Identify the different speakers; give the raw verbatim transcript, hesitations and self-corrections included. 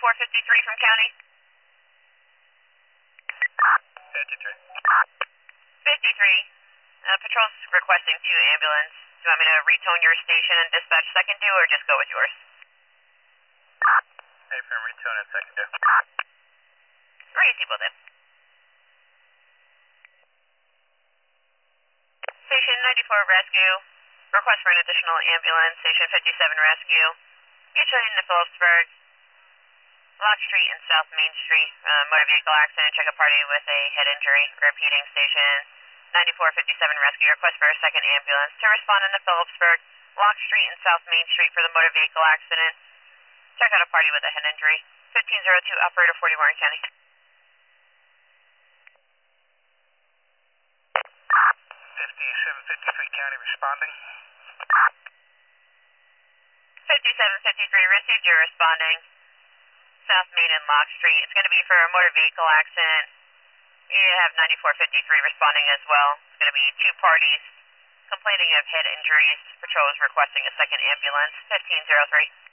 Speaker 1: ninety-four fifty-three from county.
Speaker 2: fifty-three.
Speaker 1: fifty-three. Uh, patrol's requesting two ambulance. Do you want me to retone your station and dispatch second due, or just go with yours?
Speaker 2: Hey, from retone and second due.
Speaker 1: Greasy will do. Station ninety-four rescue. Request for an additional ambulance. Station fifty-seven rescue. Usually in the Phillipsburg. Lock Street and South Main Street. Uh, motor vehicle accident. Check a party with a head injury. Repeating station ninety-four fifty-seven rescue. Request for a second ambulance to respond in the Phillipsburg. Lock Street and South Main Street for the motor vehicle accident. Check out a party with a head injury. fifteen oh two, operator forty Warren County.
Speaker 2: fifty-seven fifty-three county responding.
Speaker 1: fifty-seven fifty-three, received, you're responding. South Main and Lock Street. It's going to be for a motor vehicle accident. You have ninety-four fifty-three responding as well. It's going to be two parties complaining of head injuries. Patrol is requesting a second ambulance. fifteen oh three.